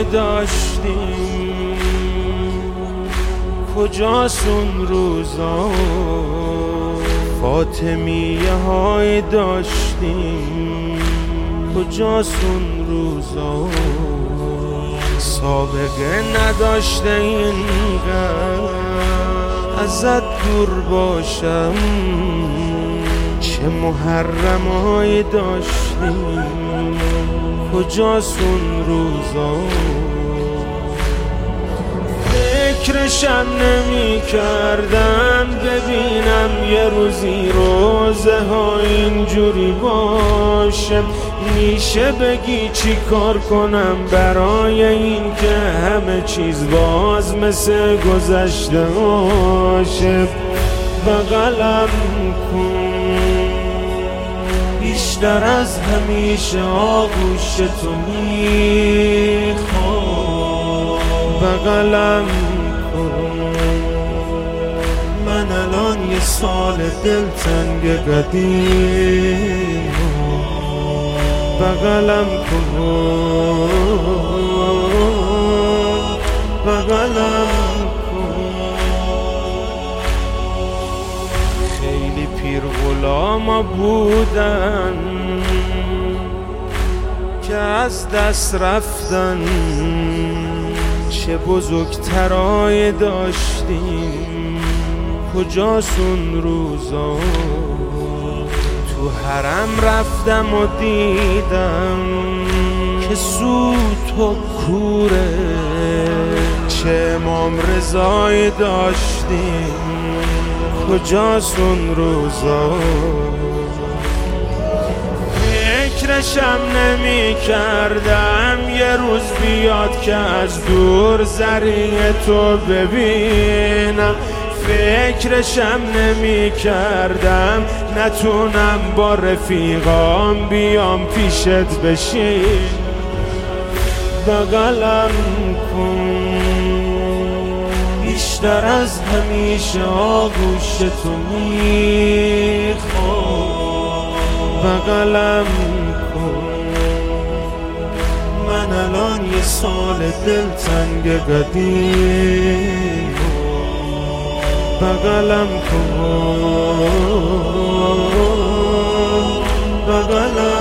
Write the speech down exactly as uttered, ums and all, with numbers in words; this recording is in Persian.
داشتیم کجاست اون روزا؟ فاطمیه های داشتیم کجاست اون روزا؟ سابقه نداشته اینقدر ازت دور باشم، چه محرمایی داشتیم کجاست اون روزا؟ فکرشم نمی کردم ببینم یه روزی روزه ها اینجوری باشه. میشه بگی چی کار کنم برای این که همه چیز باز مثل گذشته باشه؟ بغلم کن بیشتر از همیشه آغوش تو میخوام. بغلم کن من الان یه سال دلتنگ قدیم. بغلم کن بغلم کن. خیلی پیر غلاما بودن که از دست رفتن، چه بزرگترای داشتیم کجاست اون روزا؟ تو حرم رفتم و دیدم که سوت و کوره، چه امام رضای داشتیم کجاست اون روزا؟ فکرشم نمی کردم یه روز بیاد که از دور ذریع تو ببینم. فکرشم نمی کردم نتونم با رفیقام بیام پیشت بشین. بغلم کن بیشتر از همیشه آغوش تو میخوام. بغلم کن من الان یه سال دلتنگ قدیم. بغلم کن بغلم